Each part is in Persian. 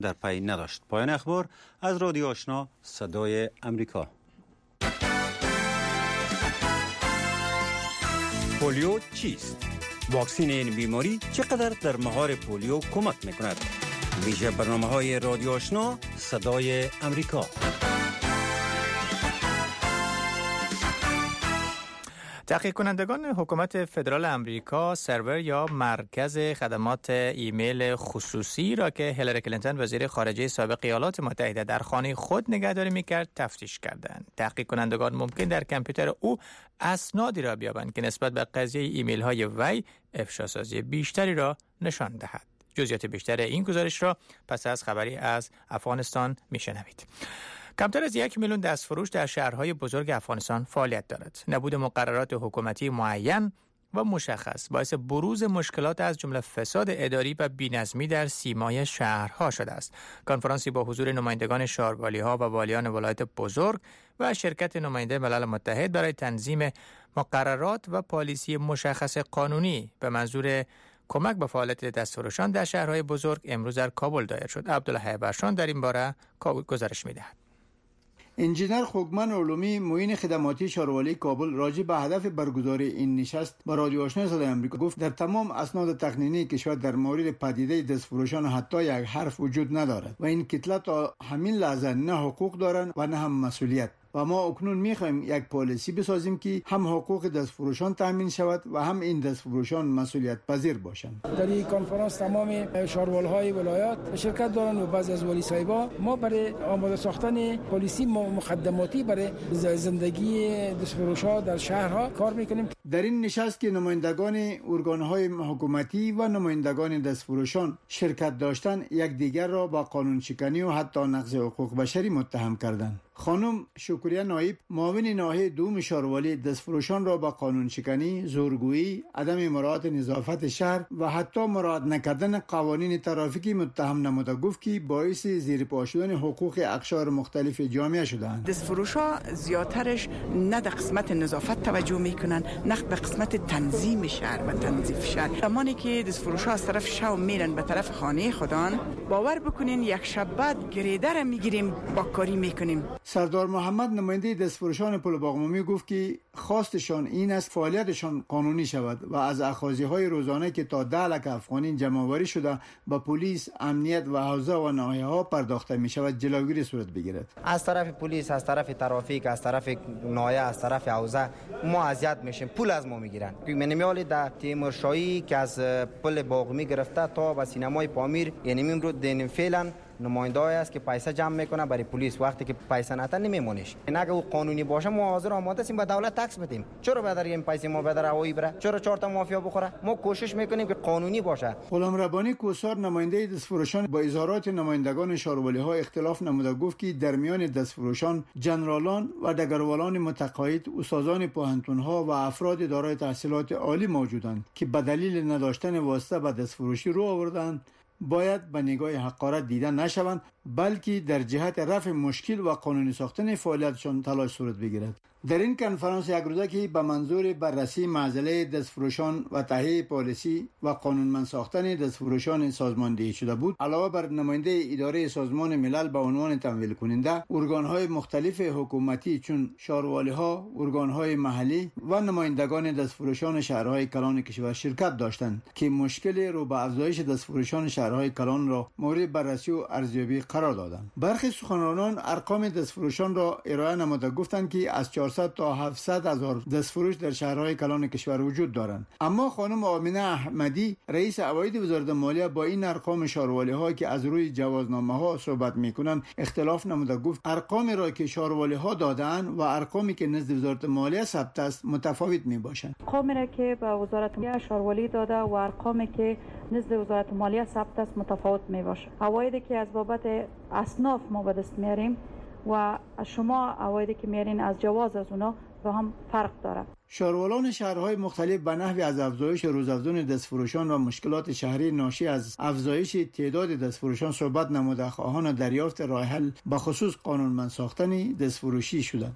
در پی نداشت. پایان اخبار از رادیو آشنا صدای امریکا. پولیو چیست؟ واکسن این بیماری چقدر در مهار پولیو کمک میکند؟ ویژه برنامه‌های رادیو آشنا صدای امریکا. تحقیق کنندگان حکومت فدرال امریکا سرور یا مرکز خدمات ایمیل خصوصی را که هیلاری کلینتون وزیر خارجه سابق ایالات متحده در خانه خود نگهداری میکرد تفتیش کردند. تحقیق کنندگان ممکن در کامپیوتر او اسنادی را بیابند که نسبت به قضیه ایمیل های وی افشاسازی بیشتری را نشان دهد. جزئیات بیشتر این گزارش را پس از خبری از افغانستان میشنوید. کمتر از 1 میلیون دستفروش در شهرهای بزرگ افغانستان فعالیت دارد. نبود مقررات حکومتی معین و مشخص باعث بروز مشکلات از جمله فساد اداری و بی‌نظمی در سیمای شهرها شده است. کنفرانسی با حضور نمایندگان شهروالی‌ها و والیان ولایت بزرگ و شرکت نماینده ملل متحد برای تنظیم مقررات و پالیسی مشخص قانونی به منظور کمک به فعالیت دستفروشان در شهرهای بزرگ امروز در کابل دایر شد. عبدالله برشان در این باره گزارش می‌دهد. انجینر خوگمن علومی معین خدماتی شهروالی کابل راجع به هدف برگزاری این نشست با رادیو آشنا صدای امریکا گفت در تمام اسناد تقنینی کشور در مورد پدیده دستفروشان حتی یک حرف وجود ندارد و این کتله تا همین لحظه نه حقوق دارند و نه هم مسئولیت. و ما اکنون می‌خوایم یک پالیسی بسازیم که هم حقوق دستفروشان تامین شود و هم این دستفروشان مسئولیت پذیر باشند. در این کنفرانس تمام شهروال‌های ولایات شرکت دارند و بعضی از ولی صاحبا ما برای آماده ساختن پالیسی مقدماتی برای زندگی دستفروشان در شهرها کار می‌کنیم. در این نشست که نمایندگان ارگان‌های حکومتی و نمایندگان دستفروشان شرکت داشتند یکدیگر را با قانون شکنی و حتی نقض حقوق بشری متهم کردند. خانم شکریه نایب معاون ناحیه دوم شهروالی دستفروشان را با قانون شکنی، زورگویی، عدم مراعات نظافت شهر و حتی مراعات نکردن قوانین ترافیکی متهم نموده گفت که باعث زیرپا شدن حقوق اقشار مختلف جامعه شدند. دستفروشا زیاترش نه در قسمت نظافت توجه میکنن نه به قسمت تنظیم شهر و تنظیف شهر. زمانی که دستفروشا از طرف شو میرن به طرف خانه خودان باور بکنین یک شب بعد گریدر میگیریم با کاری میکنیم. سردار محمد نماینده دستفروشان پل باغ گفت که خواستشان این است فعالیتشان قانونی شود و از اخاذی‌های روزانه که تا 10 لک افغانی جمع‌آوری شده با پلیس، امنیت و حوزه و ناحیه‌ها پرداخته می‌شود جلوگیری صورت بگیرد. از طرف پلیس، از طرف ترافیک، از طرف ناحیه، از طرف حوزه ما اذیت میشیم، پول از ما میگیرن. منیمالی در تیمورشاهی که از پل باغمی گرفته تا به سینمای پامیر یعنی امروز دین فعلا نماینده‌ای است که پیسه جمع میکنه برای پلیس. وقتی که پیسه نته نمیمونیش. اگه او قانونی باشه ما حاضر آماده هستیم به دولت تکس بدیم. چرا بدر این پیسه ما بدر هوایی بره؟ چرا 4 تا مافیا بخوره؟ ما کوشش میکنیم که قانونی باشه. غلام ربانی کوسار نماینده دستفروشان با اظهارات نمایندگان شهروالی‌ها اختلاف نموده گفت که در میان دستفروشان جنرالان و دگروالان متقاعد، استادان پوهنتون‌ها و افراد دارای تحصیلات عالی موجودند که به دلیل نداشتن واسطه به دستفروشی رو آوردند. باید به نگاه حقارت دیده نشوند بلکه در جهت رفع مشکل و قانونی ساختن فعالیتشان تلاش صورت بگیرد. در این کنفرانس یک روزه که به منظور بررسی معضله دستفروشان و تهیه پالیسی و قانونمند ساختن دستفروشان سازماندهی شده بود، علاوه بر نماینده اداره سازمان ملل به عنوان تمویل کننده، ارگان‌های مختلف حکومتی چون شهروالی‌ها، ارگان‌های محلی و نمایندگان دستفروشان شهرهای کلان کشور شرکت داشتند که مشکل رو به افزایش دستفروشان شهرهای کلان را مورد بررسی و ارزیابی قرار دادند. برخی سخنرانان ارقام دستفروشان را ارائه نموده گفتند که از 400 تا 700 هزار دستفروش در شهرهای کلان کشور وجود دارند. اما خانم آمینه احمدی رئیس عواید وزارت مالیه با این ارقام شهروالی‌ها که از روی جوازنامه‌ها صحبت می‌کنند اختلاف نموده گفت ارقامی را که شهروالی‌ها دادند و ارقامی که نزد وزارت مالیه ثبت است متفاوت می‌باشند. ارقامی را که به وزارت مالیه شهروالی داده و ارقامی که نزد وزارت مالیه ثبت است متفاوت می‌باشد. عوایدی که از بابت اصناف ما به دست میاریم و شما عوایدی که میارین از جواز از اونا با هم فرق داره. شهروالان شهرهای مختلف به نحوی از افزایش روزافزون دستفروشان و مشکلات شهری ناشی از افزایش تعداد دستفروشان صحبت نموده خواهان دریافت راه حل به خصوص قانونمند ساختن دستفروشی شدند.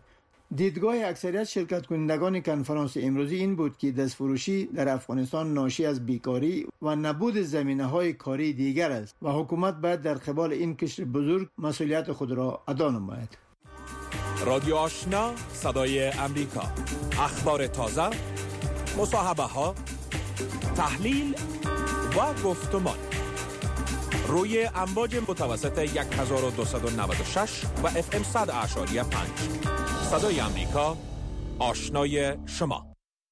دیدگاه اکثریت شرکت کنندگان کنفرانس امروزی این بود که دستفروشی در افغانستان ناشی از بیکاری و نبود زمینه‌های کاری دیگر است و حکومت باید در قبال این کشور بزرگ مسئولیت خود را ادا نماید. رادیو آشنا، صدای امریکا، اخبار تازه، مصاحبه ها، تحلیل و گفتمان روی امواج متوسط 1296 و FM 100.5. صدای امریکا، آشنای شما.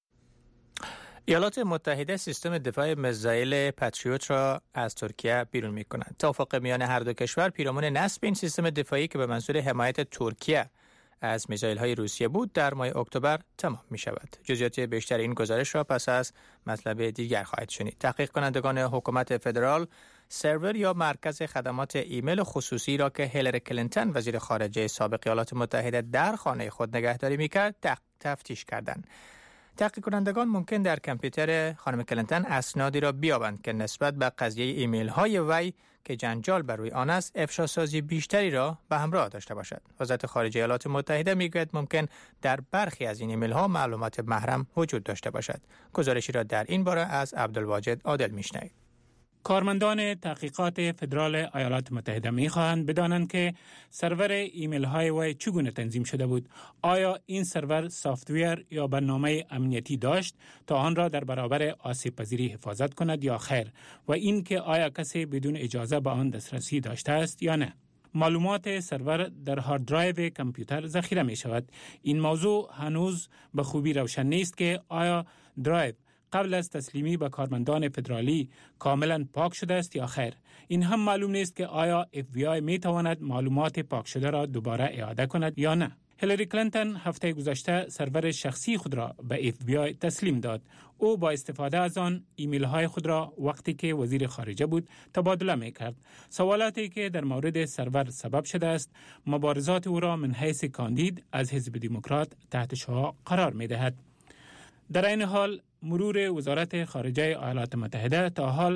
ایالات متحده سیستم دفاع میزایل پاتریوت را از ترکیه بیرون می‌کند. توافق میان هر دو کشور پیرامون نصب این سیستم دفاعی که به منظور حمایت ترکیه از میزایل‌های روسیه بود در ماه اکتبر تمام می‌شود. جزئیات بیشتر این گزارش را پس از مطلب دیگر خواهید شنید. تحقیق کنندگان حکومت فدرال سرور یا مرکز خدمات ایمیل خصوصی را که هیلاری کلینتون وزیر خارجه سابق ایالات متحده در خانه خود نگهداری می‌کرد تفتیش کردند. تحقیق کنندگان ممکن در کامپیوتر خانم کلینتون اسنادی را بیابند که نسبت به قضیه ایمیل های وی که جنجال بر روی آن است افشاسازی بیشتری را به همراه داشته باشد. وزارت خارجه ایالات متحده میگوید ممکن در برخی از این ایمیل ها معلومات محرم وجود داشته باشد. گزارشی را در این باره از عبدالواجد عادل میشنوید. کارمندان تحقیقات فدرال ایالات متحده می‌خواهند بدانند که سرور ایمیل های وی چگونه تنظیم شده بود. آیا این سرور سافت‌ویر یا برنامه امنیتی داشت تا آن را در برابر آسیب پذیری حفاظت کند یا خیر، و این که آیا کسی بدون اجازه به آن دسترسی داشته است یا نه. معلومات سرور در هارد درایو کامپیوتر ذخیره می شود. این موضوع هنوز به خوبی روشن نیست که آیا درایو قبل از تسلیمی به کارمندان فدرالی کاملا پاک شده است یا خیر. این هم معلوم نیست که آیا FBI می تواند معلومات پاک شده را دوباره اعاده کند یا نه. هیلاری کلینتون هفته گذشته سرور شخصی خود را به FBI تسلیم داد. او با استفاده از آن ایمیل های خود را وقتی که وزیر خارجه بود تبادله می کرد. سوالاتی که در مورد سرور سبب شده است مبارزات او را من حیث کاندید از حزب دموکرات تحت شعاع قرار می دهد. در این حال مرور وزارت خارجه ایالات متحده تا حال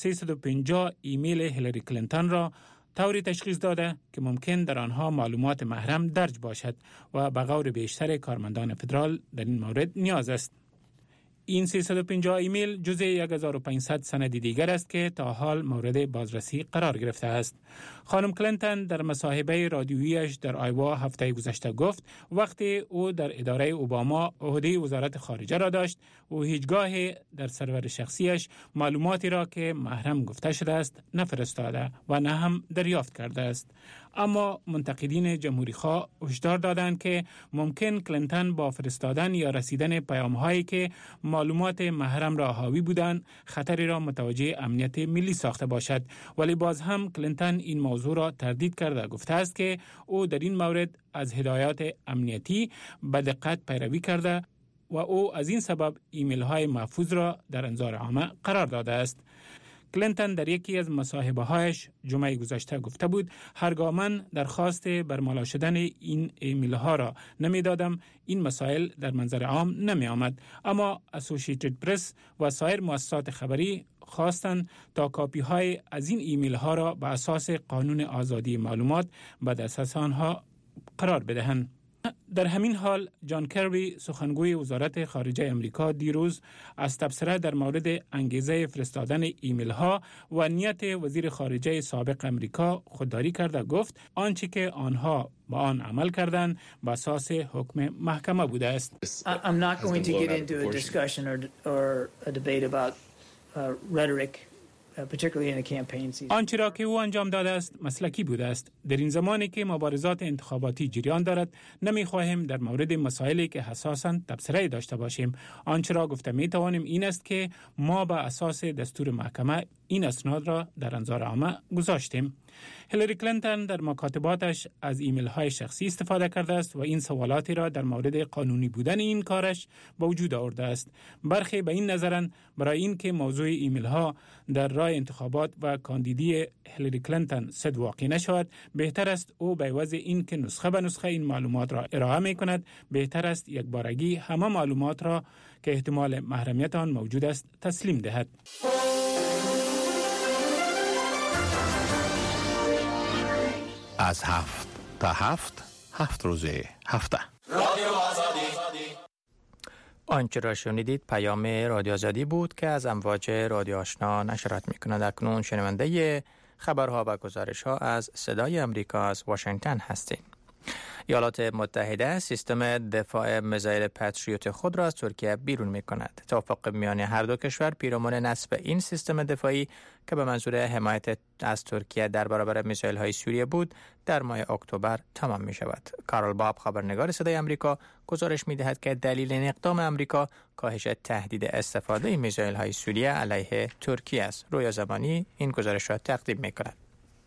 350 ایمیل هیلاری کلینتون را طوری تشخیص داده که ممکن در آنها معلومات محرم درج باشد و به غور بیشتر کارمندان فدرال در این مورد نیاز است. این 350 ایمیل جزء 1500 سند دیگر است که تا حال مورد بازرسی قرار گرفته است. خانم کلینتون در مصاحبه رادیویی‌اش در آیوا هفته گذشته گفت وقتی او در اداره اوباما عهده وزارت خارجه را داشت او هیچگاه در سرور شخصیش معلوماتی را که محرم گفته شده است نفرستاده و نه هم دریافت کرده است. اما منتقدین جمهوری‌خواه هشدار دادند که ممکن کلینتون با فرستادن یا رسیدن پیام‌هایی که معلومات محرم را حاوی بودند خطری را متوجه امنیت ملی ساخته باشد، ولی باز هم کلینتون این موضوع را تردید کرده گفته است که او در این مورد از هدایات امنیتی به دقت پیروی کرده و او از این سبب ایمیل های محفوظ را در انظار عامه قرار داده است. کلینتون در یکی از مصاحبه هایش جمعه گذشته گفته بود هرگاه من درخواست برملا شدن این ایمیل ها را نمی دادم این مسائل در منظر عام نمی آمد، اما اسوسییتد پرس و سایر مؤسسات خبری خواستند تا کاپی های از این ایمیل ها را به اساس قانون آزادی معلومات به دسترس آنها قرار بدهند. در همین حال جان کربی سخنگوی وزارت خارجه امریکا دیروز از تبصره در مورد انگیزه فرستادن ایمیل ها و نیت وزیر خارجه سابق امریکا خودداری کرده گفت آنچه که آنها با آن عمل کردند به اساس حکم محکمه بوده است. I'm not going to get into a discussion or a debate about rhetoric. آنچه را که او انجام داده است مسلکی بوده است. در این زمانی که مبارزات انتخاباتی جریان دارد نمی‌خواهیم در مورد مسائلی که حساساً تبصره داشته باشیم. آنچه را گفته می‌توانیم این است که ما به اساس دستور محکمه این اسناد را در انظار عامه گذاشتیم. هیلاری کلینتون در مکاتباتش از ایمیل های شخصی استفاده کرده است و این سوالاتی را در مورد قانونی بودن این کارش به وجود آورده است. برخی به این نظرند برای اینکه موضوع ایمیل ها در راه انتخابات و کاندیدی هیلاری کلینتون صد واقع نشود، بهتر است او به عوض این که نسخه به نسخه این معلومات را ارائه می کند، بهتر است یک بارگی همه معلومات را که احتمال محرمیت آن موجود است تسلیم دهد. از 7 تا 7 روز هفته. رادیو آنچه را شنیدید پیام رادیو آزادی بود که از امواج رادیو آشنا نشرات می‌کند. اکنون شنونده خبرها و گزارش‌ها از صدای آمریکا از واشنگتن هستیم. ایالات متحده سیستم دفاع میزایل پاتریوت خود را از ترکیه بیرون می‌کند. توافق میان هر دو کشور پیرامون نصب این سیستم دفاعی که به منظور حمایت از ترکیه در برابر میزایل‌های سوریه بود در ماه اکتبر تمام می‌شود. کارل باب خبرنگار صدای آمریکا گزارش می‌دهد که دلیل این اقدام آمریکا کاهش تهدید استفاده میزایل‌های سوریه علیه ترکیه است. رویا زمانی این گزارش را تقدیم می‌کند.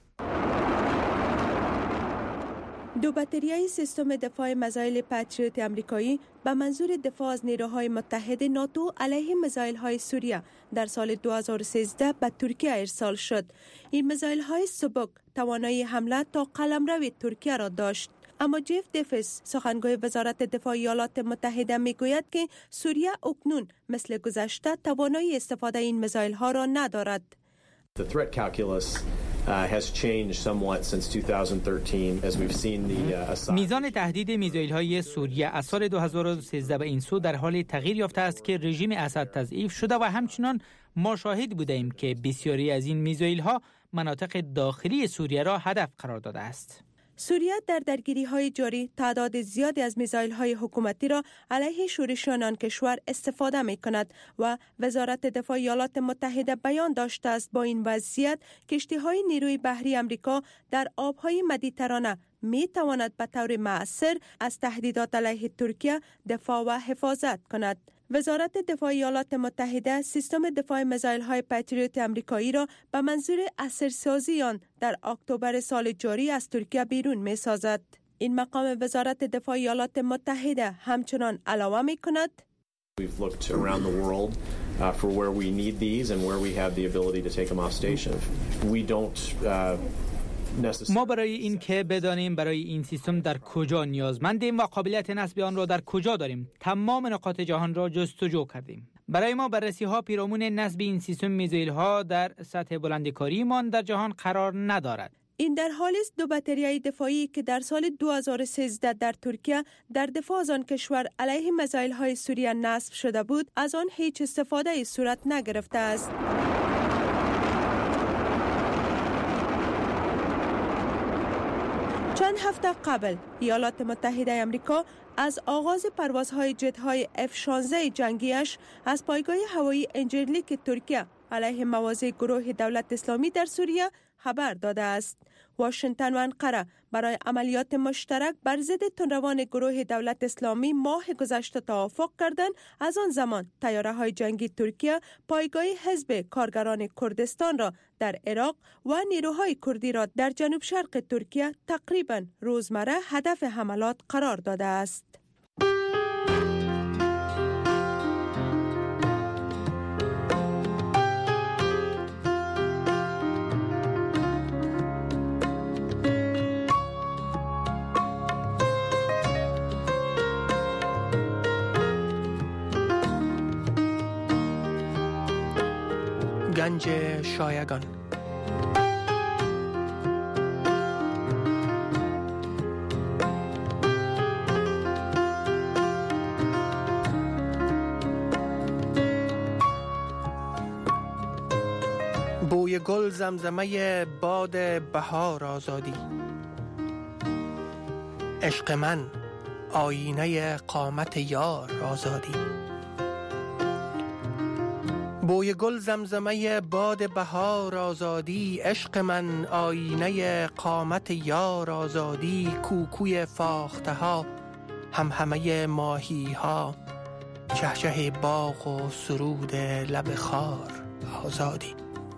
دو باتریای سیستم دفاع میزایل پاتریوت آمریکایی به منظور دفاع از نیروهای متحد ناتو علیه میزایل‌های سوریه در سال 2013 به ترکیه ارسال شد. این میزایل‌های سبک توانایی حمله تا قلمرو ترکیه را داشت. اما جف دیفیس سخنگوی وزارت دفاع ایالات متحده میگوید که سوریه اکنون مثل گذشته توانایی استفاده این میزایل‌ها را ندارد. The threat calculus has changed somewhat since 2013 as we've seen the میزان تهدید میزایل‌های سوریه از سال 2013 به این سو در حال تغییر یافته است که رژیم اسد تضعیف شده و همچنان ما شاهد بودیم که بسیاری از این میزایل‌ها مناطق داخلی سوریه را هدف قرار داده است. سوریه در درگیری‌های جاری تعداد زیادی از میزایل‌های حکومتی را علیه شورشیان آن کشور استفاده می‌کند و وزارت دفاع ایالات متحده بیان داشته است با این وضعیت کشتی‌های نیروی بحری آمریکا در آب‌های مدیترانه می‌تواند به طور مؤثر از تهدیدات علیه ترکیه دفاع و حفاظت کند. وزارت دفاع ایالات متحده سیستم دفاع میزایل‌های پاتریوت آمریکایی را به منظور اثرسازی آن در اکتبر سال جاری از ترکیه بیرون می‌سازد. این مقام وزارت دفاع ایالات متحده همچنان علاوه می‌کند We've looked around the world for where we need these and where we have the ability to take them off station. We don't ما برای این که بدانیم برای این سیستم در کجا نیازمندیم و قابلیت نصب آن را در کجا داریم تمام نقاط جهان را جستجو کردیم. برای ما بررسی ها پیرامون نصب این سیستم میزایل ها در سطح بلندکاری مان در جهان قرار ندارد. این در حالی است دو باتریای دفاعی که در سال 2013 در ترکیه در دفاع از آن کشور علیه میزایل های سوریه نصب شده بود از آن هیچ استفاده صورت نگرفته است. چند هفته قبل ایالات متحده آمریکا از آغاز پروازهای جت‌های F-16 جنگیش از پایگاه هوایی انجرلیک ترکیه علیه مواضع گروه دولت اسلامی در سوریه خبر داده است. واشنگتن و انقره برای عملیات مشترک بر ضد تندروان گروه دولت اسلامی ماه گذشته توافق کردند. از آن زمان طیاره‌های جنگی ترکیه پایگاه حزب کارگران کردستان را در عراق و نیروهای کردی را در جنوب شرق ترکیه تقریباً روزمره هدف حملات قرار داده است. گنج شایگان. بوی گل زمزمه باد بهار آزادی، عشق من آینه قامت یار آزادی. بوی گل زمزمه باد بهار آزادی، عشق من آینه قامت یار آزادی. کوکوی فاخته ها، همهمه ماهی ها، چهچه باغ و سرود لب خار آزادی.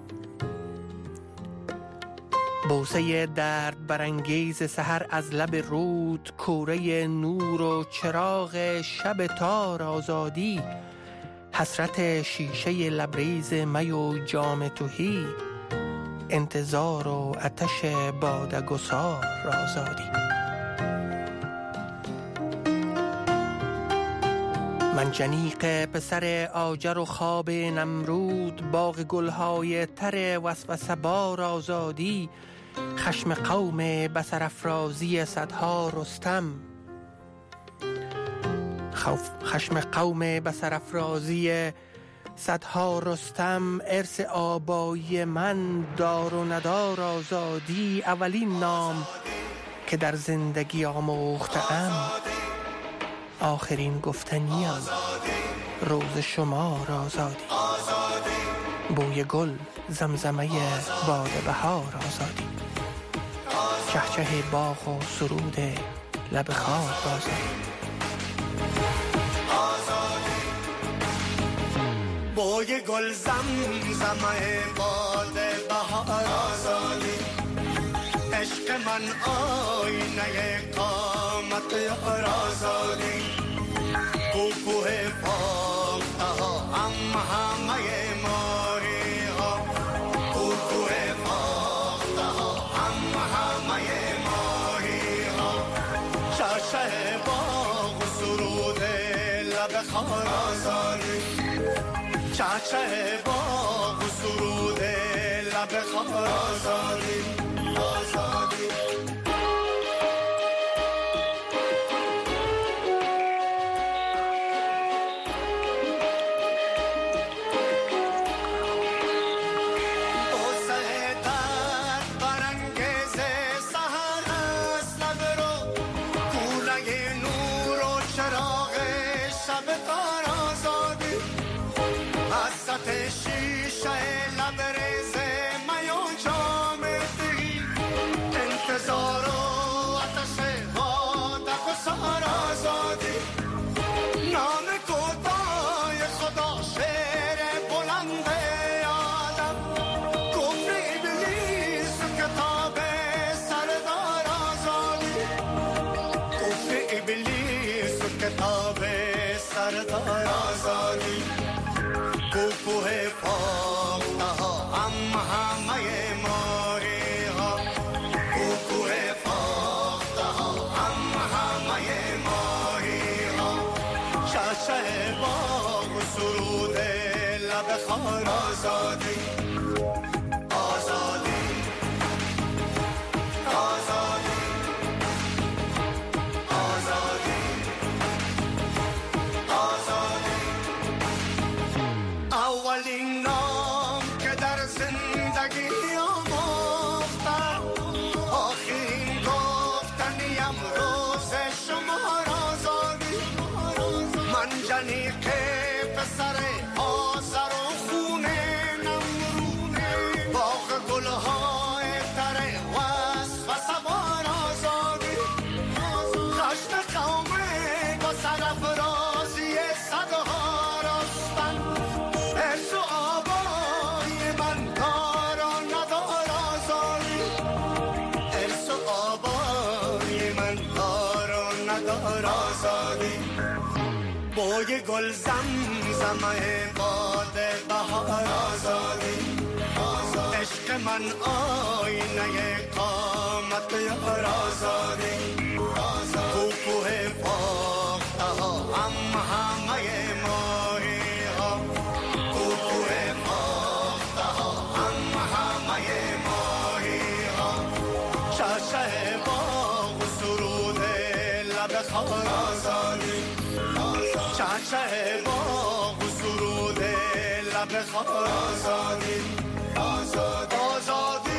بوسه درد برانگیز سحر از لب رود، کوره نور و چراغ شب تار آزادی. حسرت شیشه لبریز می و جام تهی، انتظار و آتش باده گسار آزادی. منجنیق پسر آجر و خواب نمرود، باغ گلهای تر وسوسه بار آزادی. خشم قوم بصر افرازی صدها رستم، خشم قوم به سرافرازی صدها رستم، ارث آبایی من دار و ندار آزادی. اولین نام که در زندگی آموختم، آخرین گفتنیم روز شمار آزادی. بوی گل زمزمه باد بهار آزادی، چهچه باغ و سرود لب خار آزادی. بوی گل زمزمه باد بهار آزادی، عشق من آینه قامت یار آزادی. کوکوه فاخته ها همه ماری ها، کوکوه فاخته ها همه ماری ها. چهچه باغ و سرود لب خار آزادی، چهچه باغ و سرود لب خار آزادی. آزادی شیشه لبریز میان جامدی، انتظار و آتش وادک و سهر آزادی. نام کوتاه خدا شعر بلند آدم، کفر ابلیس کتاب سردار آزادی. کفر ابلیس کتاب سردار آزادی. کوکوه فاخته ها همه ماری ها، کوکوه فاخته ها همه ماری ها. چهچه باغ و سرود لب خار آزادی. آزادی آزادی آزادی آزادی. اولین نام که در زندگی آموختم، آخرین گفتنیم روز شمار آزادی. من جنیق پسر آذر و خون نمرود، باغ گلهای تر وصف و سوار آزادی. خشم قومه با سرافرازی صدها رستم، ارث و آبای من دار و ندار آزادی. ارث و آبای من دار و ندار آزادی. بوی گل زمزمه باد بهار آزادی، عشق من آینه قامت یار آزادی. کوکوه فاخته ها همه ماری ها، کوکوه فاخته ها همه ماری ها. چهچه باغ و سرود لب خار آزادی، چهچه باغ و سرود لب خار آزادی. آزادی آزادی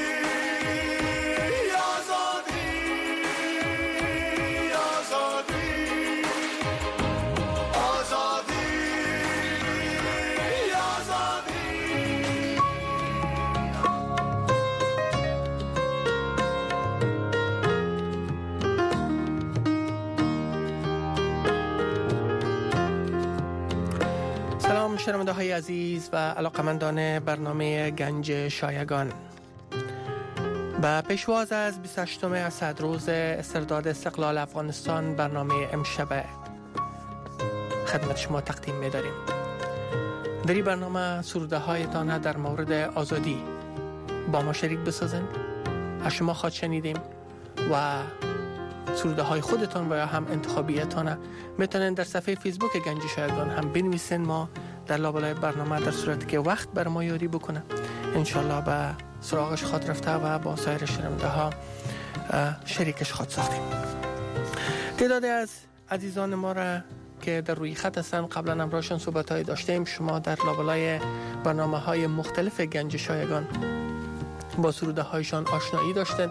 شنونده های عزیز و علاقمندان برنامه گنج شایگان، با پیشواز از 28 اسد روز استرداد استقلال افغانستان برنامه امشب خدمت شما تقدیم می‌داریم. در این برنامه سروده هایتان در مورد آزادی با ما شریک بسازن. از شما خواهد شنیدیم و سروده های خودتان و یا هم انتخابیتان میتونن در صفحه فیسبوک گنج شایگان هم بنویسن. ما در لابلای برنامه در صورتی که وقت بر ما یاری بکنه انشالله به سراغش خواهد رفته و با سایر شنونده ها شریکش خواهد ساختیم. تعدادی از عزیزان ما را که در روی خط هستند قبلا همراهشان صحبت‌های داشتیم. شما در لابلای برنامه‌های مختلف گنج شایگان با سروده هایشان آشنایی داشتن.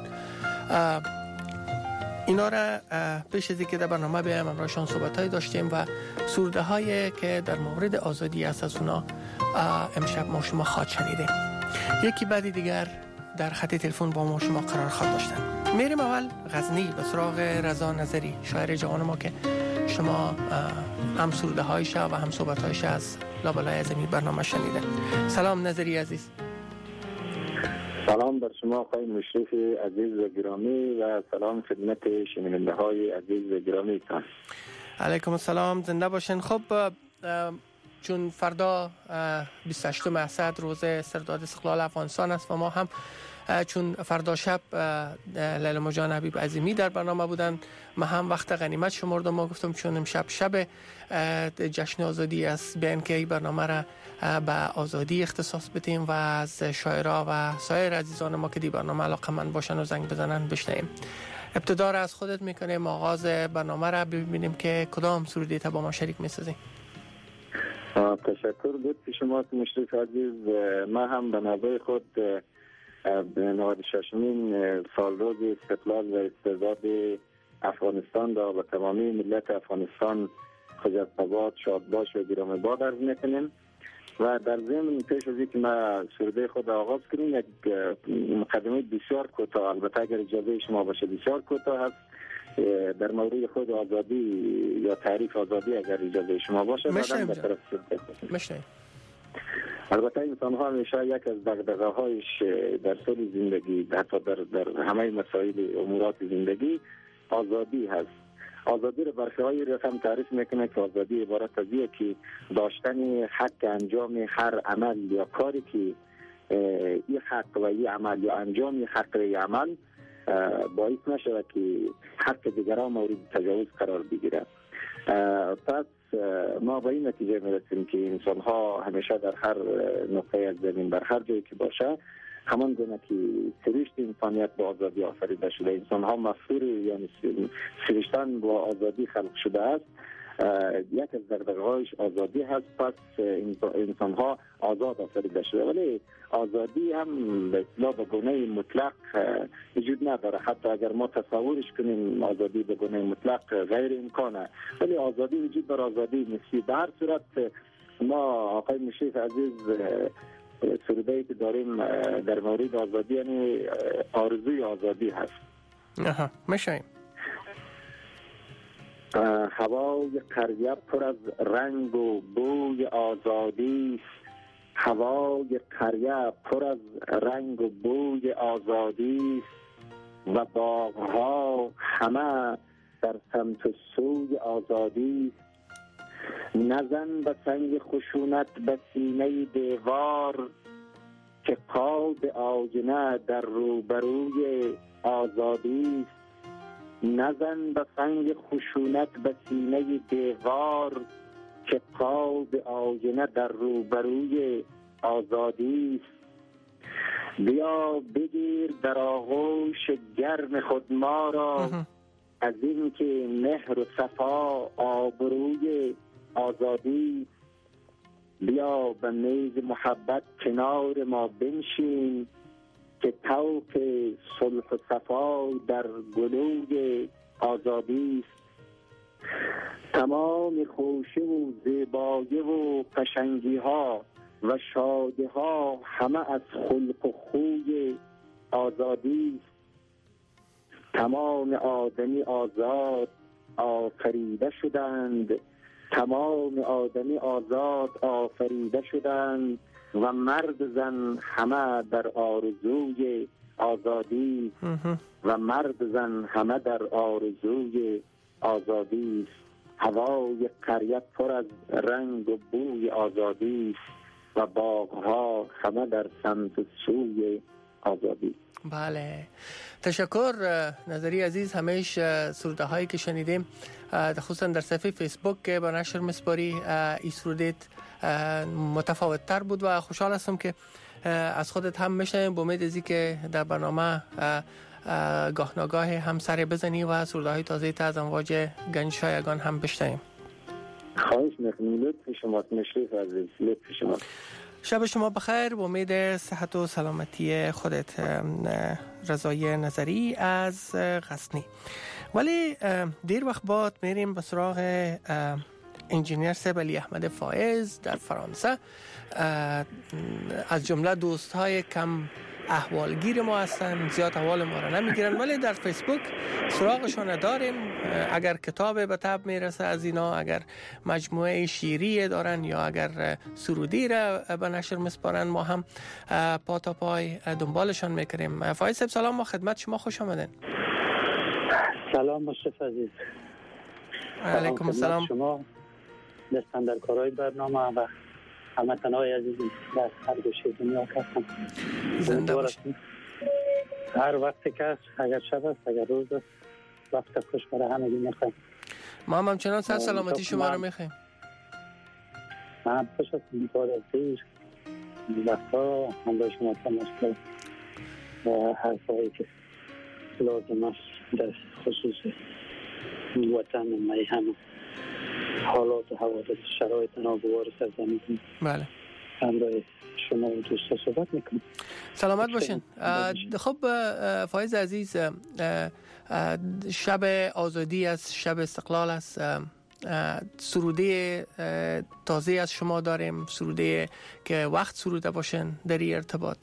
اینا را پیش از اینکه در برنامه بیایم همراهشان صحبت‌های داشتیم و سروده هایی که در مورد آزادی است از اونا امشب ما شما خواد شنیدیم. یکی بعدی دیگر در خط تلفن با ما شما قرار خواد داشتن. میریم اول غزنی به سراغ رضا نظری، شاعر جوان ما که شما هم سروده هایش و هم صحبت هایش از لابلای از این برنامه شنیدن. سلام نظری عزیز. سلام بر شما آقای مشرف عزیز و گرامی و سلام خدمت شنونده های عزیز و گرامی تان. علیکم السلام، زنده باشین. خب چون فردا 28 اسد روز استرداد استقلال افغانستان است و ما هم چون فردا شب لیلا جان حبیب عظیمی در برنامه بودن، ما هم وقت غنیمت شمردم. ما گفتم چون امشب شب جشن آزادی است بیان که این برنامه را به آزادی اختصاص بدیم و از شاعرها و سایر عزیزان ما که دی برنامه علاقه‌مند باشن و زنگ بزنن بشنویم. ابتدا را از خودت میکنیم، آغاز برنامه را ببینیم که کدام سرودی تا با ما شریک میسازیم. تشکر لطف شما مشرف عزیز. ما هم به نوبه خود 96مین سالروز استقلال و استرداد افغانستان را به تمامی ملت افغانستان خجسته شادباش و گرانباد عرض میکنیم و در ضمن پیش از اینکه ما سروده خود آغاز کنیم یک مقدمه بسیار کوتاه، البته اگر اجازه شما باشه بسیار کوتاه هست، در مورد خود آزادی یا تعریف آزادی اگر اجازه شما باشه بعداً به طرف مشنیم. البته انسان ها همیشه یک از دغدغه هایش در طول زندگی، حتی در همه مسائل امورات زندگی، آزادی هست. آزادی رو برخی رقم تعریف میکنه که آزادی عبارت از اینه که داشتن حق انجام هر عمل یا کاری که این حق و این عمل یا انجام حق و عمل باعث نشود که حق دیگران مورد تجاوز قرار بگیره. پس ما به این نتیجه میرسیم که انسان ها همیشه در هر نقطه از زمین بر هر جایی که باشه همان گونه که سرشت انسانیت با آزادی آفریده شده، انسان ها مفهور یعنی سرشتن با آزادی خلق شده است. یک از دغدغه‌هایش آزادی هست. پس انسان ها آزاد آفریده شده، ولی آزادی هم به اصطلاح به گونه مطلق وجود نداره. حتی اگر ما تصورش کنیم آزادی به گونه مطلق غیر امکانه، ولی آزادی وجود داره، آزادی نسبی. به هر صورت ما آقای مشرف عزیز سروده‌ای که داریم در مورد آزادی یعنی آرزوی آزادی هست. میشیم. هوای قریه پر از رنگ و بوی آزادی است، هوای قریه پر از رنگ و بوی آزادی است و باغها همه در سمت و سوی آزادی است. نزن به سنگ خشونت به سینه دیوار که قاب آینه در روبروی آزادی است. نزن به سنگ خشونت به سینه دیوار که قاب آینه در روبروی آزادی است. بیا بگیر در آغوش گرم خود ما را از این که مهر و صفا آبروی آزادی. بیا به میز محبت کنار ما بنشین که طوق صلح و صفا در گلوی آزادی است. تمام خوشی و زیبایی و قشنگی ها و شادی ها همه از خلق و خوی آزادی است. تمام آدمی آزاد آفریده شدند، تمام آدمی آزاد آفریده شدند و مرد زن همه در آرزوی آزادی و مرد زن همه در آرزوی آزادی است. هوای قریه پر از رنگ و بوی آزادی است و باغها همه در سمت سوی آزادی. بله، تشکر نظری عزیز. همیش سروده هایی که شنیدیم خصوصا در صفحه فیسبوک که با نشر مسپاری این سرودت متفاوت تر بود و خوشحال هستم که از خودت هم میشنیم. با امید ازی که در برنامه گاه نگاه هم سر بزنی و سروده های تازه تا از امواج گنج شایگان هم بشنیم. خواهش میکنم. لطف شماست مشرف عزیز، لطف شما. شب شما بخیر، با امید صحت و سلامتی خودت. رضای نظری از غزنی. ولی دیر وقت بعد میریم به سراغ انجینیر سبلی احمد فائز در فرانسه. از جمله دوستای کم احوالگیر ما هستن، زیاد احوال ما را نمیگیرن، ولی در فیسبوک سراغشون داریم. اگر کتاب به طب میرسه از اینا، اگر مجموعه شیری دارن یا اگر سرودی را به نشر مسپارن، ما هم پا تا پای دنبالشان میکنیم. فایز صاحب سلام، ما خدمت شما خوش آمدین. سلام مصطفی عزیز. علیکم السلام. شما دستن در کارهای برنامه و هموطنان عزیز در هر گوشه دنیا هستم. زنده باشید. هر وقتی که اگر شب است اگر روز است، وقت خوش برای همگی میخوایم. ما هم همچنان صحت سلامتی شما رو میخوایم. من هم خوش هستم بار از دیر وقتا هم با شما تماس و حرفایی که لازم است در خصوص وطن میهن حالات و حوادث شرایط ناگوار سرزمین بله همراه شما و دوستا صحبت میکنم. سلامت باشین. خب فایز عزیز، شب آزادی از شب استقلال است. سروده تازه از شما داریم، سروده که وقت سروده باشین در این ارتباط.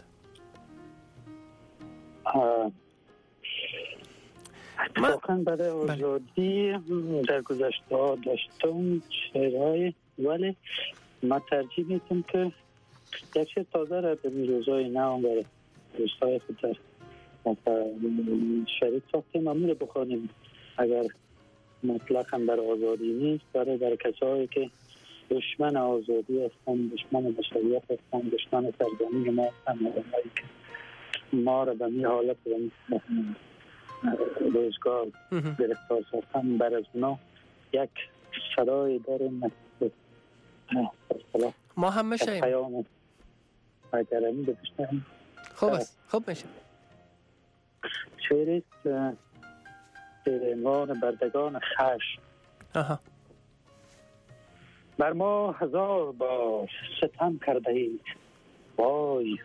اتفاقا برای آزادی در گذشته ها داشتم شعرهای، ولی ما ترجیح میدم که یک شعر تازه را به روزهای نو برای دوستای خود در شریک ساختیم و میره بخوانیم. اگر مطلقا بر آزادی نیست، برای کسایی که دشمن آزادی هستند، دشمن بشریت هستند، دشمن سرزمین ما هستند، آدمایی که ما را به می حالت روزگار گرفتار ساختن، بر از اونا یک صدای داریم. ما هم میشیم پیام اگرمی بپشتیم. خوب است، خوب میشه. شعریست به عنوان بردگان خشم. بر ما 1000 بار ستم کرده اید، وای.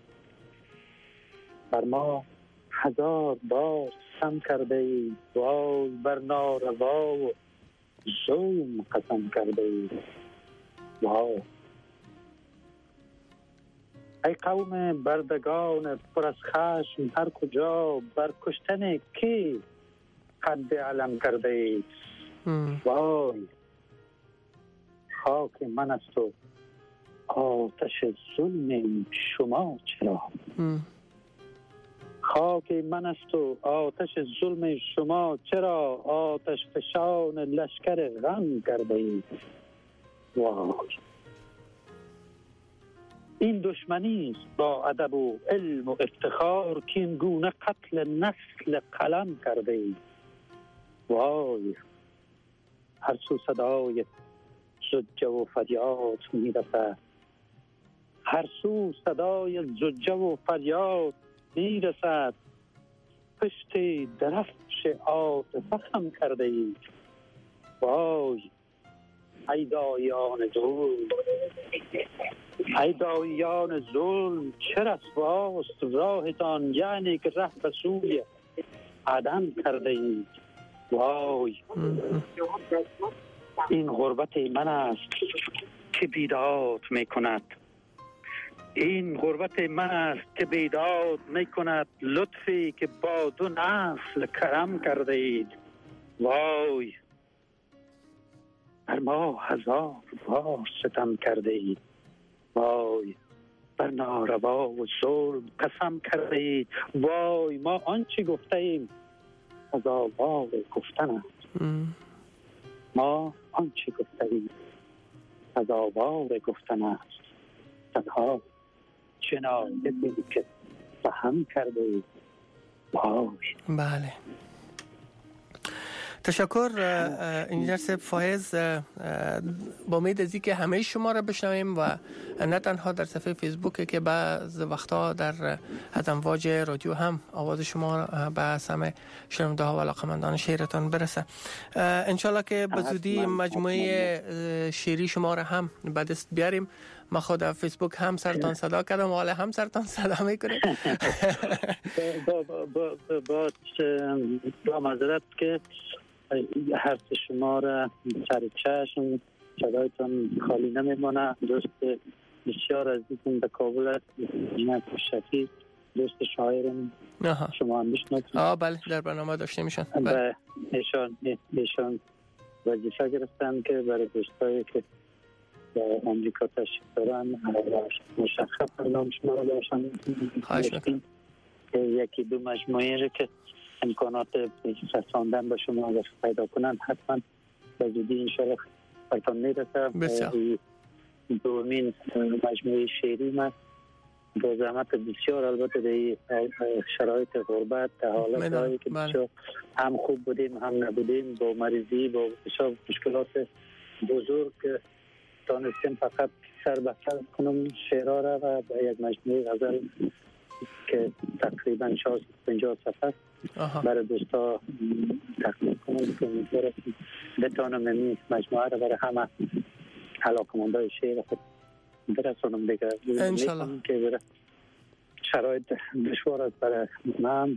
بر ما 1000 بار ستم کرده اید، وای. بر ناروا و ظلم قسم کرده اید، وای. ای قوم بردگان پر از خشم، هر کجا بر کشتن کی قد علم کرده اید، وای. خاک من است و آتش ظلم شما چرا، خاک من است و آتش ظلم شما چرا، آتش فشان لشکر غم کرده اید، وای. این دشمنی است با ادب و علم و افتخار، که این گونه قتل نسل قلم کرده اید، وای. هر سو صدای زجه و فریاد میرسد، هر سو صدای زجه و فریاد میرسد، پشت درفش عاطفه خم کرده اید، وای. ای دایان ظلم، ای دایان ظلم، چه رسواست راهتان، یعنی که ره به سوی عدم کرده اید، وای. این غربت من است که بیداد می کند، این غربت من است که بیداد می کند، لطفی که با 2 نسل کرم کرده اید، وای. بر ما 1000 بار ستم کرده اید، وای. بر ناروا و ظلم قسم کرده اید، وای. ما آنچه گفته ایم از آواز گفتن است، ما آنچه گفته ایم از آواز گفتن است، تنها جنایتی که فهم کرده اید، وای. بله. تشکر انجینر صاحب فایز. با امید از اینکه همه شما را بشنویم و نه تنها در صفحه فیسبوک که بعض وقتا در از امواج رادیو هم آواز شما به سمع شنونده ها و علاقمندان شعرتان برسه. انشالله که به زودی مجموعه شعری شما را هم به دست بیاریم. ما خود در فیسبوک هم سرتان صدا کردم و حالا هم سرتان صدا میکنیم. با معذرت که حرف شما را سر چشم صدایتان خالی نمیمانه. دوست بسیار عزیزم در کابل است، جناب شفیع، دوست شاعرم. شما هم میشناسید؟ بله، در برنامه داشته میشن. ایشان وظیفه گرفتن که برای دوستایی که در امریکا تشریف دارن مشخص نام شما را داشتن. یکی دو مجموعه که امکانات رساندن به شما اگر پیدا کنند حتما به زودی انشاءالله برتان میرسه. دومین مجموعه شعری ما با زحمت بسیار، البته در شرایط غربت در حالت هایی که بسیار هم خوب بودیم هم نبودیم، با مریضی، با بسیار مشکلات بزرگ دانستیم فقط سر به سر کنم شعرها را و به یک مجموعه غزل که تقریبا 50 صفحه برای دوستا تقدیم کنم که امیدوارم بتوانم این مجموعه را برای همه علاقه‌مندان شعر خود برسونم دیگه. انشالله که شرایط دشوار است برای من.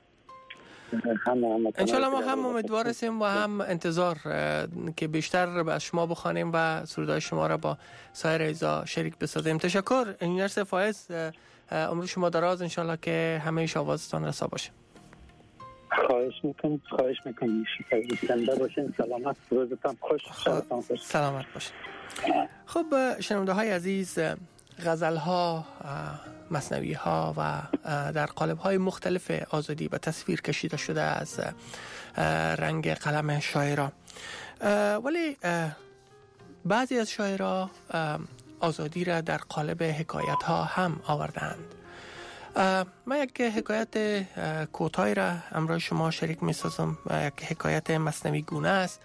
انشالله ما هم امیدوار هستیم و هم انتظار که بیشتر به شما بخوانیم و سرودهای شما را با سایر اعضا شریک بسازیم. تشکر انجینر فایز. عمر شما دراز، انشالله که همه آوازتان رسا باشه. خواهش میکنم. زنده باشین، سلامت، روزتان خوش، شبتان خوش. سلامت باشین. خب شنونده های عزیز، غزل ها، مثنوی ها و در قالب های مختلف آزادی به تصویر کشیده شده از رنگ قلم شاعران، ولی بعضی از شاعران آزادی را در قالب حکایت ها هم آوردند. من یک حکایت کوتاهی را امروز شما شریک می سازم. یک حکایت مثنوی گونه است.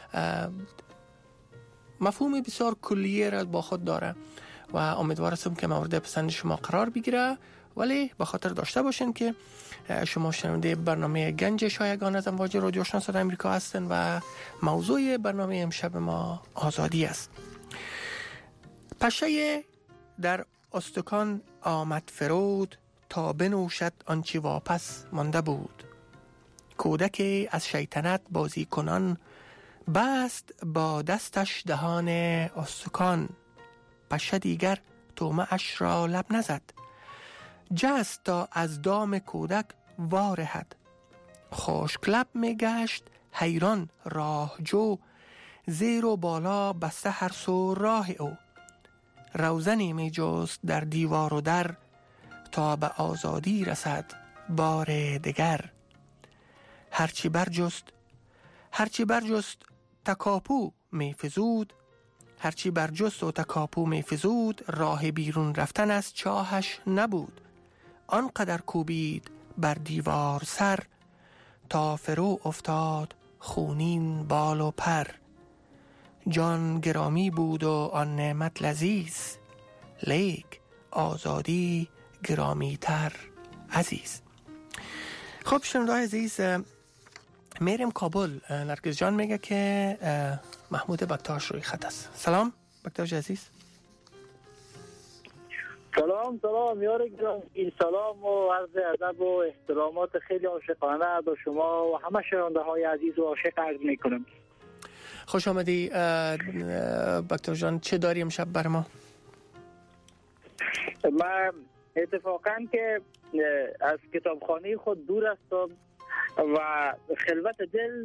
مفهومی بسیار کلیه را با خود داره و امیدوار هستم که مورد پسند شما قرار بگیره، ولی به خاطر داشته باشین که شما شنونده برنامه گنج شایگان از امواج رادیو آشنا صدای آمریکا هستن و موضوع برنامه امشب ما آزادی است. پشه در استکان آمد فرود، تا بنوشد آنچه واپس مانده بود. کودک از شیطنت بازی کنان، بست با دستش دهان استکان. پشه دیگر طعمه اش را لب نزد، جست تا از دام کودک وارهد. خشک لب می گشت حیران راهجو، زیر و بالا بسته هر سو راه او. روزنی می جست در دیوار و در، تا به آزادی رسد بار دگر. هرچی برجست تکاپو می فزود، هرچی برجست و تکاپو می فزود. راه بیرون رفتن از چاهش نبود. آنقدر کوبید بر دیوار سر، تا فرو افتاد خونین بال و پر. جان گرامی بود و آن نعمت لذیذ، لیک آزادی گرامی تر عزیز. خب شنونده عزیز، میریم کابل. نرگس جان میگه که محمود بکتاش روی خط است. سلام بکتاش عزیز. سلام یار گرامی، سلام و عرض ادب و احترامات خیلی عاشقانه به شما و همه شنونده های عزیز و عاشق عرض میکنم. خوش آمدی بکتاش جان. چه داری امشب بر ما؟ من اتفاقا که از کتابخانه خود دور هستم و خلوت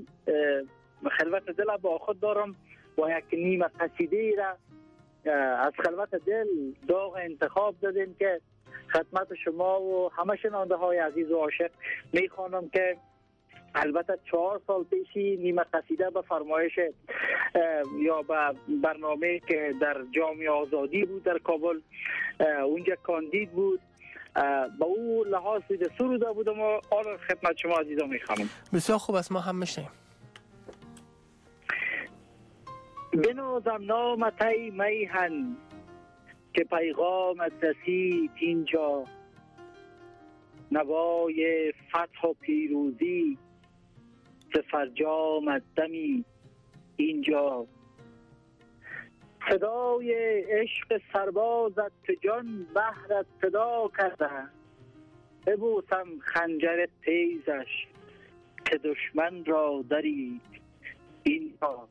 دل با خود دارم و یک نیمه قصیده را از خلوت دل داغ انتخاب دادیم که خدمت شما و همه شنونده های عزیز و عاشق میخوانم که البته 4 سال پیشی نیمه قصیده به فرمایش یا به برنامه که در جامعه آزادی بود در کابل اونجا کاندید بود، با او لحاظ سروده بودم و آن خدمت شما عزیزان میخوانم. بسیار خوب است، ما هم میشنیم. بنازم نامت ای میهن که پیغامت رسید اینجا، نوای فتح و پیروزی ز فرجامت دمی اینجا، صدای عشق سربازت که جان بهرت فدا کرده، ببوسم خنجر تیزش که دشمن را درید اینجا.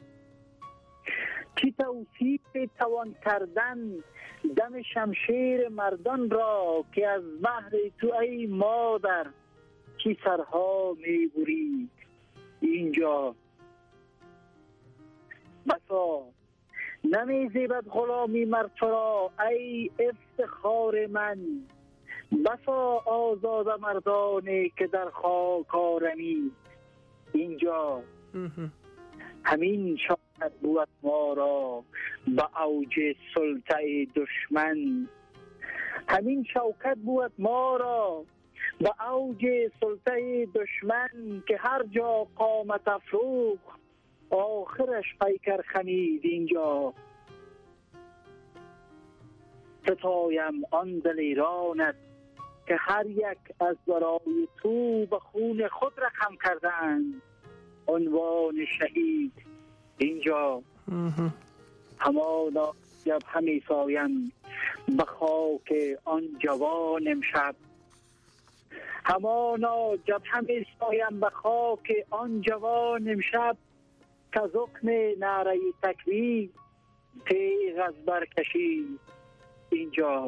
چی توصیف توان کردن دم شمشیر مردان را که از بحر تو ای مادر چی سرها می برید اینجا. بسا نمی زیبد غلامی مر تو را ای افتخار من، بسا آزاد مردانه که در خاک آرمید اینجا. همین شاید بود ما را به اوج سلطه دشمن، همین شوکت بود ما را به اوج سلطه دشمن که هر جا قامت افروخت آخرش پیکر خمید اینجا. ستایم آن دل ایرانت که هر یک از برای تو به خون خود رقم کردند عنوان شهید اینجا. همانا جب همی سایم به خاک آن جوان امشب، همانا جب همی سایم به خاک آن جوان امشب که زخم نعره تکبیر تیغ از برکشید اینجا.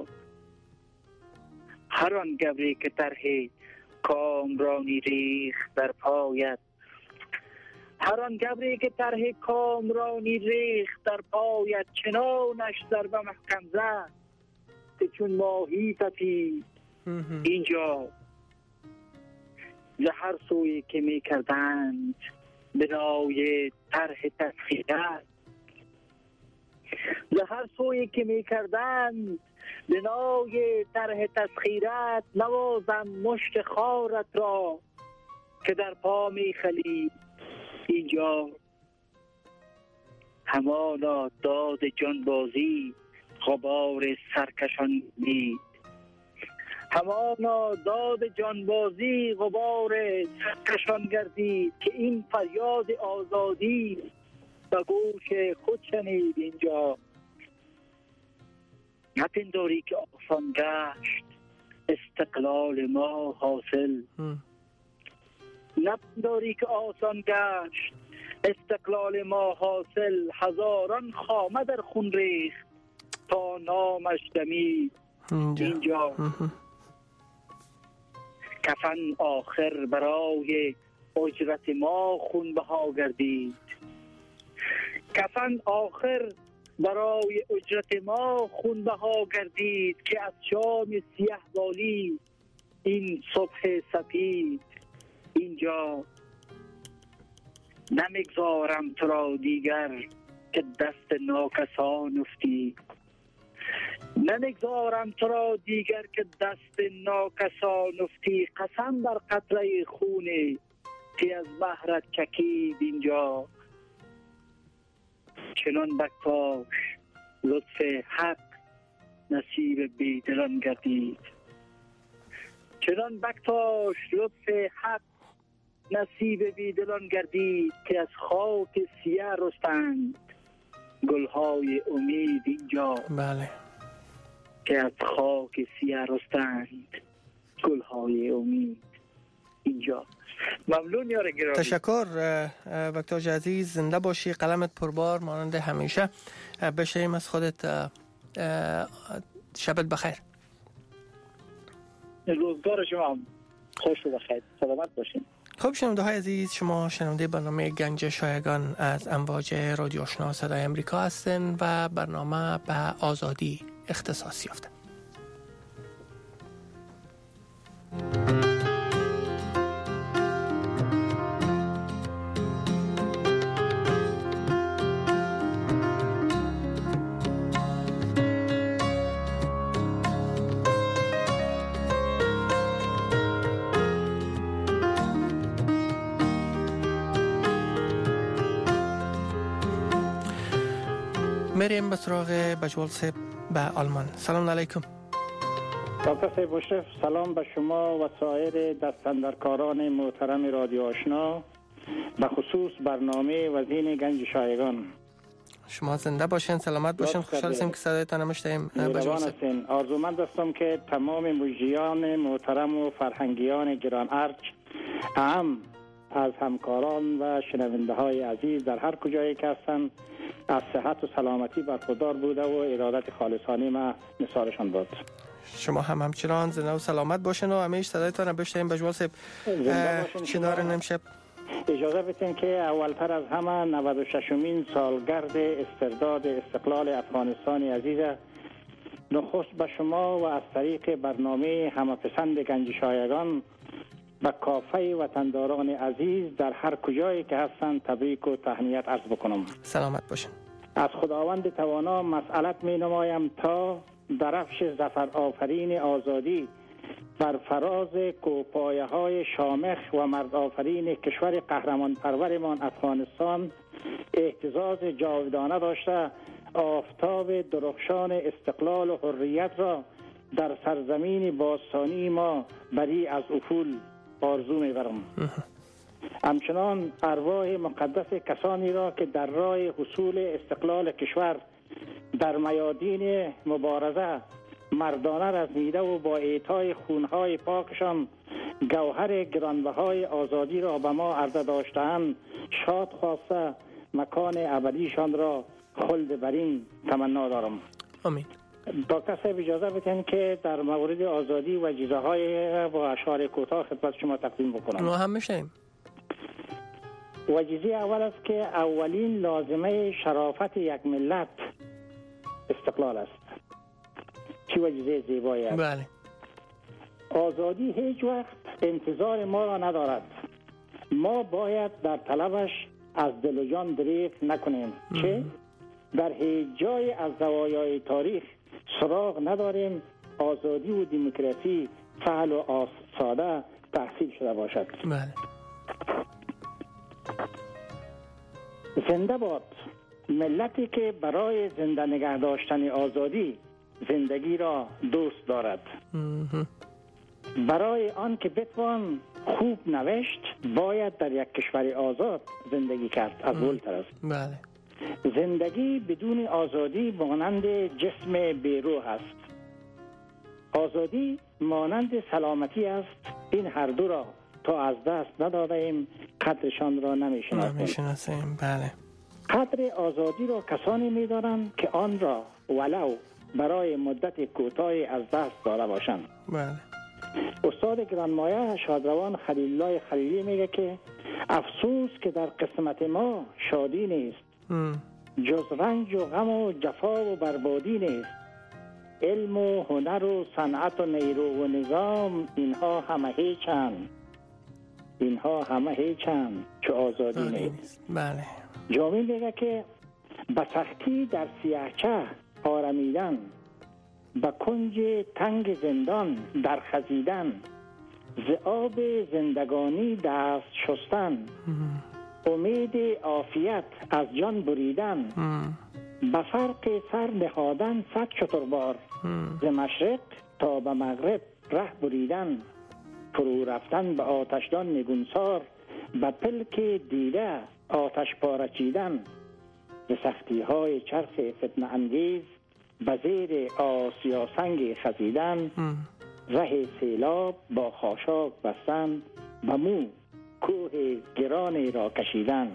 هر آن گبری که طرح کامرانی ریخت در پایت، هر آن گبری که طرح کامرانی ریخت در پایت، چنانش ضربه محکم زد که چون ماهی تپید اینجا. ز هر سوی که می کردند بنای طرح تسخیرت، ز هر سوی که می کردند بنای طرح تسخیرت، نوازم مشت خارت را که در پا می خلید اینجا. همانا داد جانبازی غبار سرکشان دید، همانا داد جانبازی غبار سرکشان گردید که این فریاد آزادی به گوش خود شنید اینجا. نپنداری که آسان گشت استقلال ما حاصل، نپنداری که آسان گشت استقلال ما حاصل، هزاران خامه در خون ریخت تا نامش دمید اینجا. کفن آخر برای اجرت ما خونبها گردید، کفن آخر برای اجرت ما خونبها گردید که از شام سیه بالی این صبح سپید اینجا. نمیگذارم تو را دیگر که دست ناکسان افتی، نمیگذارم تو را دیگر که دست ناکسان افتی. قسم بر قطره خونه که از بحرت چکید اینجا. چنان بکتاش لطف حق نصیب بیدلان گردید، چنان بکتاش لطف حق نصیب بیدلان گردید که از خاک سیاه رستند گلهای امید اینجا. بله، که از خاک سیاه رستند گلهای امید اینجا. ممنون یار گرامی. تشکر بکتاش عزیز، زنده باشی، قلمت پربار مانند همیشه. بشیم از خودت، شبت بخیر. روزگار شما خوش و بخیر، سلامت باشین. خب شنونده های عزیز، شما شنونده برنامه گنج شایگان از امواج رادیو آشنا صدای امریکا هستین و برنامه به آزادی اختصاص یافته. میریم به سراغ بجوال صاحب به آلمان. سلام علیکم. دکتر صاحب مشرف، سلام به شما و سایر دستاندرکاران محترم رادیو آشنا، به خصوص برنامه وزین گنج شایگان. شما زنده باشین، سلامت باشین. خوشحال هستیم که صدایتان نمیشنویم. مهربان هستین. آرزومند هستم که تمام مجریان محترم و فرهنگیان گران ارج، هم از همکاران و شنونده های عزیز در هر کجایی که هستند، از صحت و سلامتی برخوردار بوده و ارادت خالصانه ما نثارشان داد. شما هم همچنان زنده و سلامت باشین و همیشه صدایتان رو بشنویم. بجوال صاحب چی دارین امشب؟ اجازه بدین که اولتر از همه 96مین سالگرد استرداد استقلال افغانستان عزیز نخست به شما و از طریق برنامه همپسند گنج شایگان به کافه وطنداران عزیز در هر کجایی که هستند تبریک و تهنیت عرض بکنم. سلامت باشین. از خداوند توانا مسئلت می نمایم تا درفش ظفر آفرین آزادی بر فراز کوپایه های شامخ و مرد آفرین کشور قهرمان پرورمان افغانستان اهتزاز جاودانه داشته، آفتاب درخشان استقلال و حریت را در سرزمین باستانی ما بری از افول آرزو می‌برم. همچنان ارواح مقدس کسانی را که در راه حصول استقلال کشور در میادین مبارزه مردانه رزمیده و با اعطای خونهای پاکشان گوهر گرانبهای آزادی را به ما عرضه داشته‌اند، شاد خواسته مکان ابدیشان را خلد برین تمنا دارم. آمین. دکتر صاحب اجازه بدین که در مورد آزادی و وجیزه های با اشعار کوتاه خدمت شما تقدیم بکنم. ما هم میشیم. وجیزه اول است که اولین لازمه شرافت یک ملت استقلال است. چی وجیزه زیبایی است. بله. آزادی هیچ وقت انتظار ما را ندارد. ما باید در طلبش از دل و جان دریغ نکنیم که در هیچ جای از زوایای تاریخ سراغ نداریم آزادی و دموکراسی فعال و ساده تحصیل شده باشد. بله. زنده باد ملتی که برای زنده نگه داشتن آزادی زندگی را دوست دارد. برای آن که بتوان خوب نوشت باید در یک کشور آزاد زندگی کرد. از اولتر است. بله. زندگی بدون آزادی مانند جسم بیروح است. آزادی مانند سلامتی است. این هر دو را تا از دست ندادیم قدرشان را نمیشناسیم. بله. قدر آزادی را کسانی می‌دانند که آن را ولو برای مدت کوتاهی از دست داده باشند. بله. استاد گرانمایه شادروان خلیل الله خلیلی میگه که افسوس که در قسمت ما شادی نیست، جز رنج و غم و جفا و بربادی نیست. علم و هنر و صنعت و نیرو و نظام اینها همه هیچند، اینها همه هیچند چو آزادی نیست. بله. جامی میگه که به سختی در سیاهچه آرمیدن، به کنج تنگ زندان در خزیدن، ز آب زندگانی دست شستن، امید عافیت از جان بریدن، به فرق سر نهادن 100 شتربار، ز مشرق تا به مغرب ره بریدن، فرو رفتن به آتشدان نگونسار، به پلک دیده آتش پاره چیدن، ز سختی های چرخ فتنه انگیز به زیر آسیا سنگ خزیدن، ره سیلاب با خاشاک بستن، به مو کوه گرانی را کشیدن.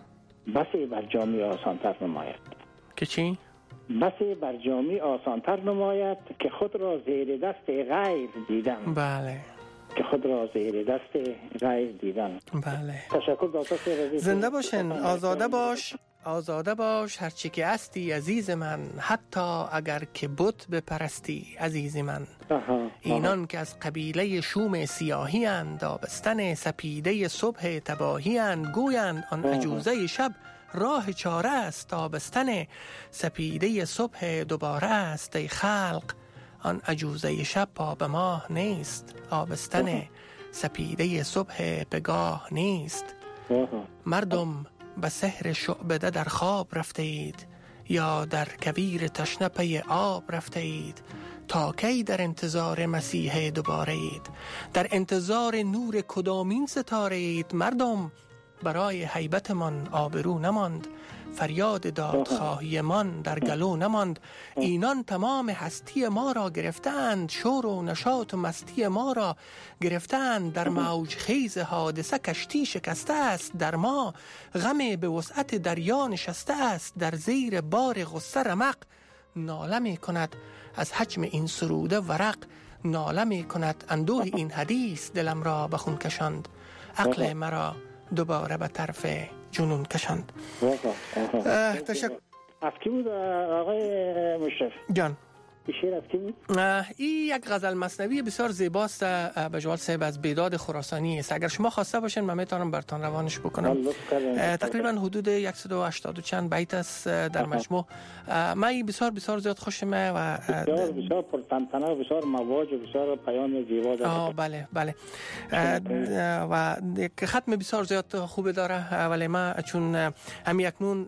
بسی بر جامی آسانتر نماید. که چی؟ بسی بر جامی آسانتر نماید که خود را زیر دست غیر دیدن. بله. که خود را زیر دست غیر دیدن. بله. تشکر دکتر. زنده باشین. آزاده باش. آزاده باش هرچی که هستی عزیز من، حتی اگر که بت بپرستی عزیز من. اینان که از قبیله شوم سیاهی اند، آبستن سپیده صبح تباهی اند، گویند آن عجوزه شب راه چاره است، آبستن سپیده صبح دوباره است. ای خلق آن عجوزه شب پا به ماه نیست، آبستن سپیده صبح بگاه نیست. مردم به سحر شعبده در خواب رفته اید، یا در کویر تشنه پی آب رفته اید؟ تا کی در انتظار مسیح دوباره اید؟ در انتظار نور کدامین ستاره اید؟ مردم برای هیبت من آبرو نماند، فریاد دادخواهی من در گلو نماند. اینان تمام هستی ما را گرفتند، شور و نشاط و مستی ما را گرفتند. در موج خیز حادثه کشتی شکسته است، در ما غم به وسعت دریا نشسته است. در زیر بار غصه رمق ناله می کند از حجم این سروده ورق، ناله می کند اندوه این حدیث دلم را به خون کشاند، عقل مرا دوباره به طرف جنون کشاند. تشکر. از کی بود آقای مشرف جان؟ شعر از کی بود؟ این یک غزل مثنوی بسیار زیباست بجوال صاحب از بیداد خراسانی است. اگر شما خواسته باشین من میتونم براتون روانش بکنم. تقریبا حدود 180 و چند بیت است در مجموع. من بسیار زیاد خوشمه و بسیار پرتنتنه و بسیار مواج و بسیار پیام زیبا داره. بله و ختم بسیار زیاد خوب داره. ولی ما چون همین اکنون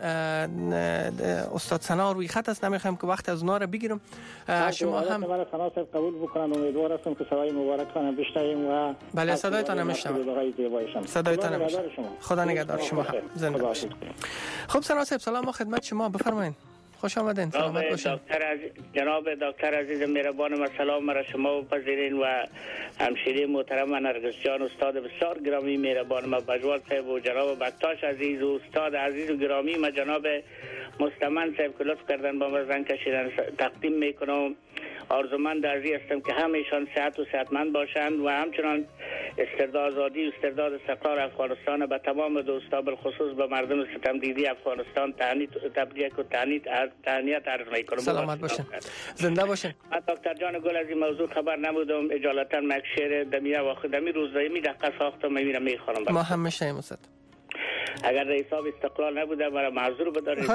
استاد ثنا روی خط است، نمیخوام که وقت از اونا رو بگیرم. شما هم برای ثنا صاحب قبول بکنن. امیدوار هستم که صدای مبارکتان بشنویم و بله صدایتان میشنوم. صدایتان میشنوم. خدا نگهدار شما هم زنده باشید. خب ثنا صاحب سلام خدمت شما، بفرمایید. خوش آمدین. سلامت باشین. جناب دکتر عزیز مهربان و سلام را شما بپذیرین و همشیره محترم نرگس جان استاد بسیار گرامی مهربان ما بجوال صاحب و جناب بکتاش عزیز و استاد عزیز و گرامی ما جناب مستمن صاحب که لطف کردن با ما زنگ کشیدن تقدیم میکنم. آرزومند ازی هستم که همهشان صحت و صحتمند باشند و همچنان استرداد آزادی و استرداد استقرار افغانستان به تمام دوستان بالخصوص به مردم ستمدیدی افغانستان تبریک و تهنیت عرض میکنم. سلامت باشین، زنده باشین. دکتر جان گل از این موضوع خبر نبودم، اجالتا یک شعر دمیه و خدمی روزایی می دقیقه ساختم میرم میخوانم. ما هم میشنیم استاد. اگر حساب استقلال نبوده مرا معذور بدارید.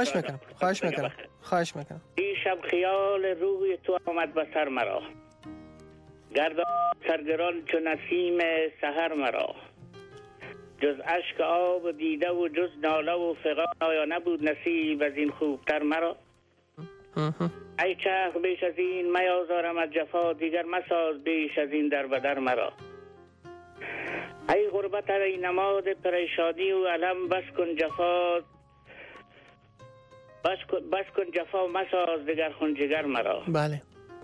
خواهش میکنم. این شب خیال روی تو آمد به سر مرا، گردان سرگران چو نسیم سحر مرا، جز اشک آب دیده و جز ناله و فغان آیا نبود نصیب از این خوبتر مرا. ای چرخ بیش از این میازارم از جفا، دیگر مساز بیش از این در بدر مرا. ای غربت ای نماد پریشانی و علم، بس کن جفا مساز دیگر خون جگر مرا. بله.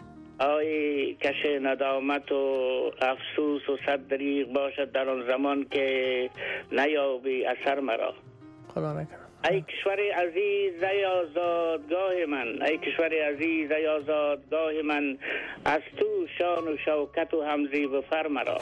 آی کش ندامت و افسوس و صد دریغ باشد در آن زمان که نیابی اثر مرا. خدا نکنه. ای کشور عزیز ای آزادگاه من، ای کشور عزیز ای آزادگاه من، از تو شان و شوکت و همزی و فر مرا.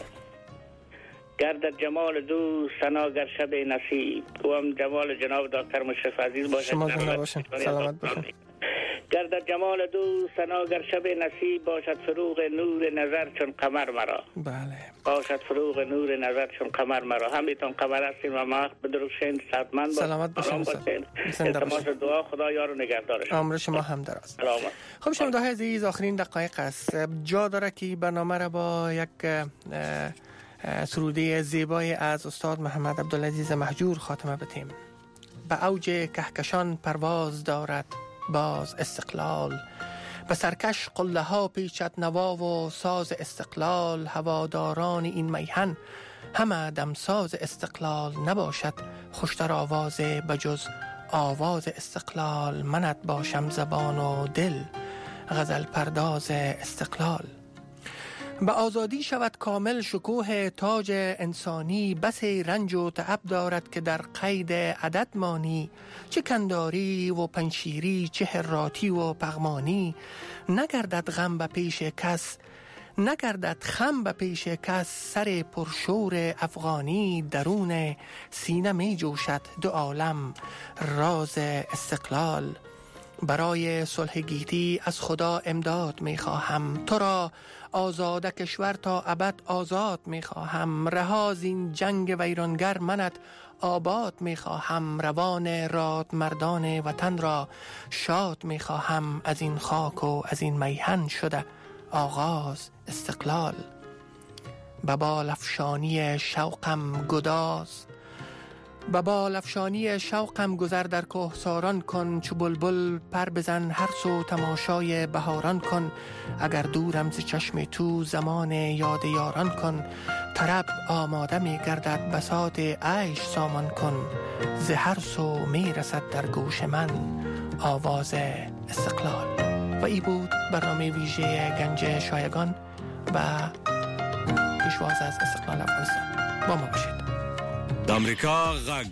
گردد جمال دوست ثنا گر شب نصیب، و هم جمال جناب دکتر مشرف عزیز باشد. شما زنده باشین، سلامت باشین. گردد جمال دوست ثنا گر شب نصیب، باشد فروغ نور نظر چون قمر مرا. بله. باشد فروغ نور نظر چون قمر مرا. همیتون قمر هستین و ما بدرخشین صحتمند باشین. سلامت باشین. زنده باشین. دعا خدا یار و نگهدارش. عمر شما هم دراز. سلامت. خب شما دوستان عزیز آخرین دقایق است. جا داره که برنامه را با یک سروده زیبای از استاد محمد عبدالعزیز مهجور خاتمه بدیم. به اوج کهکشان پرواز دارد باز استقلال، به سرکش قله ها پیچد نوا و ساز استقلال. هواداران این میهن همه دمساز استقلال، نباشد خوشتر آواز بجز آواز استقلال. منت باشم زبان و دل غزل پرداز استقلال. به آزادی شود کامل شکوه تاج انسانی، بس رنج و تعب دارد که در قید عدد مانی. چه کنداری و پنشیری، چه هراتی و پغمانی، نگردد غم به پیش کس، نگردد خم به پیش کس. سر پرشور افغانی درون سینه می جوشد دو عالم راز استقلال. برای صلح گیتی از خدا امداد می خواهم، تو را آزاد کشور تا ابد آزاد می خواهم. رها زین جنگ ویرانگر منت آباد می خواهم. روان راد مردان وطن را شاد می خواهم. از این خاک و از این میهن شده آغاز استقلال. به بال افشانی شوقم گداز، به بالافشانی شوقم گذر در کوهساران کن، چو بلبل پر بزن هر سو تماشای بهاران کن. اگر دورم ز چشم تو زمان یاد یاران کن، طرب آماده می گردد بساط عیش سامان کن. ز هر سو می رسد در گوش من آواز استقلال. و ای بود برنامه ویژه گنج شایگان و پیشواز از استقلال افغانستان. با ما باشید. آمریکا